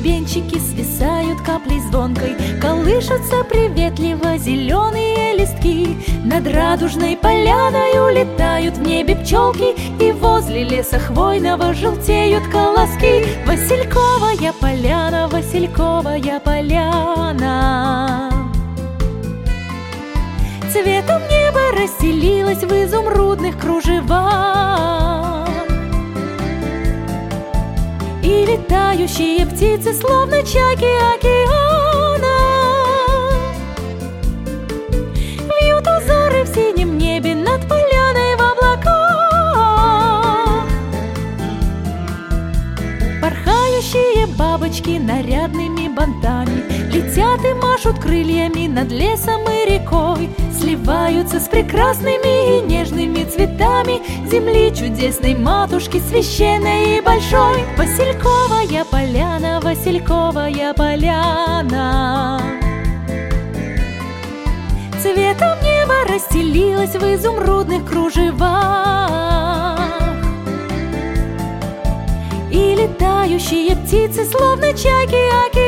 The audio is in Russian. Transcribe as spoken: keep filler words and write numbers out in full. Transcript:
венчики свисают каплей звонкой, колышутся приветливо зеленые листки. Над радужной поляной улетают в небе пчелки, и возле леса хвойного желтеют колоски. Васильковая поляна, Васильковая поляна. Цветом небо расстелилось в изумрудных кружевах, и летающие птицы, словно чайки океана, вьют узоры в синем небе над поляной в облаках. Порхающие бабочки нарядными бантами летят и машут крыльями над лесом и рекой, сливаются с прекрасными и нежными цветами земли чудесной матушки, священной и большой. Васильковая поляна, Васильковая поляна. Цветом небо расстелилось в изумрудных кружевах, и летающие птицы, словно чайки океана,